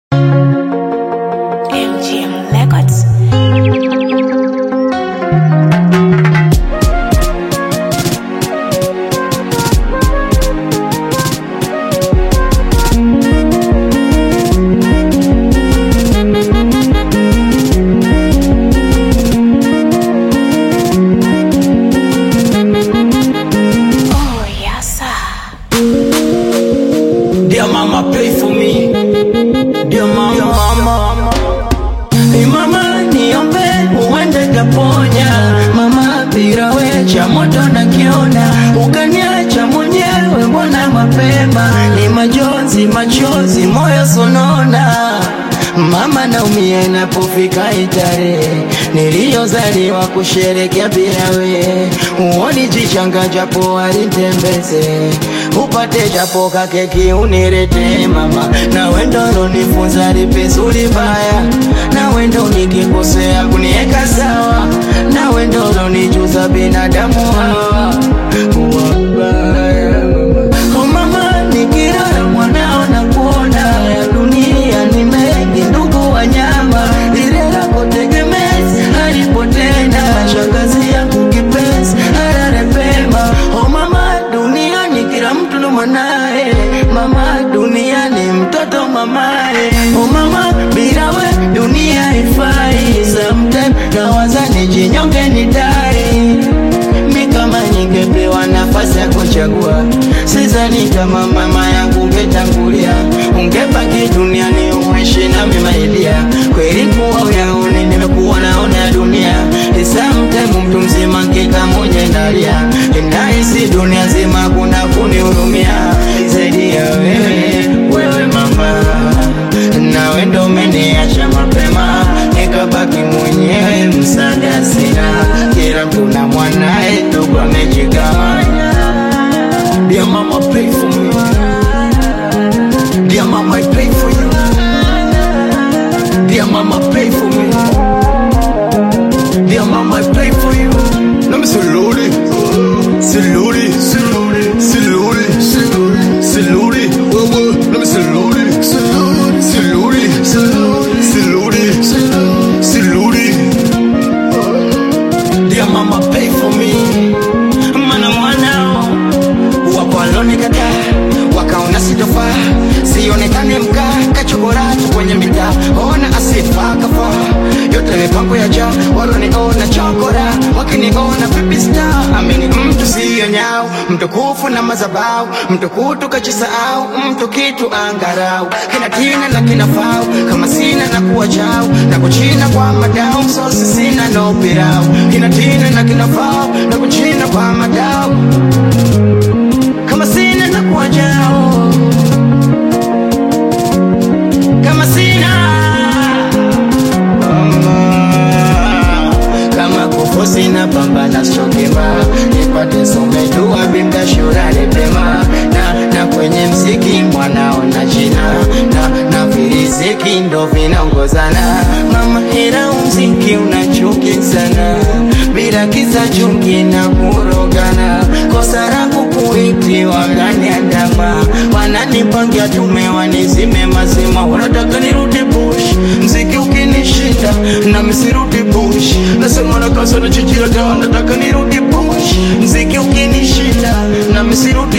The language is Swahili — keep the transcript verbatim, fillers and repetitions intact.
M G M Records. Oh yes sir. Dear mama, pray for me. Dear mama, Dear mama. Hey mama, niombe uende kaponya. Mama, bila wewe cha moto nakiona. Ukaniacha mwenyewe mbona mapema. Ni majonzi, machozi, moyo sonona. Mama naumia inapofika tarehe niliyozaliwa kusherehekea bila wewe. Uoni jichanga japo alitembeze, upate japo kakeki unirete mama. Na wendo unifunza lipi zuri baya, na wendo nikikosea kunieka sawa, na wendo unijuza binadamu hawa wabaya. Oh mama, nikilala mwanao na kuona ya dunia ni mengi ndugu wanyama, lile lako tegemezi halipotenda. Shangazi yangu kipenzi halale pema. Oh mama, duniani kila mtu ndo mwanae. Mama, duniani mtoto mamae. Oh mama, bila we dunia haifai. Sometime nawaza nijinyonge nidai. Mi kama ningepewa nafasi ya kuchagua, sidhani kama mama yangu ungetangulia. Ungebaki duniani uishi na mimi maidia. Kweli kuwa uyaone nimekuwa naona ya dunia. Sometime mtu mzima ngeka mwenye ndalia. Nahisi dunia zima kuna kunihurumia zaidi ya wewe, wewe mama. Na wewe ndo umeniacha mapema, nikabaki mwenyewe msaada sina. Kila mtu na mwanae ndugu amejigawanya. Dear mama, pray for me. Dear mama, I pray for you. Dear mama, pray for me. Dear mama, I pray for you. Let me salute it. Salute it. Salute it. Salute it. Salute it. Let me salute it. Salute it. Salute it. Salute it. Salute it. Dear mama, pray for me. Mana mwanao wapo walonikataa, wakaona sitofaa, sionekane mkaa, kachokoratu kwenye mitaa. Ona asifa kafa, yote mipango ya jaa. Waloniona chokora, wakiniona pipi star. Amini mtu siyo nyao, mtu kufu na mazabau, mtu kutu kachisahau, mtu kitu angarau. Kina tina na kina fau, kama sina na kuwa chao, na kuchina kwa madao, msosi sina no pirau. Kina tina na kina fau, na kuchina kwa madao, kama sina na kuwa chao, kama sina mama. Kama kufu sina pambana sokema, nipate somedua bimda shurani pema. Na, na kwenye mziki mwanao na jina, na, na viriziki ndo vinaongozana. Mama hera mziki unachuki sana, bila kisa chungi na kurogana. Kosa rangu kuiti wagani andama, wananipangia tume wanizime mazima. Wanataka nirudi bush, mziki ukinishinda na misirudi bush. Nasema na kasa na chichira dawa, nataka nirudi bush, mziki ukinishinda na misirudi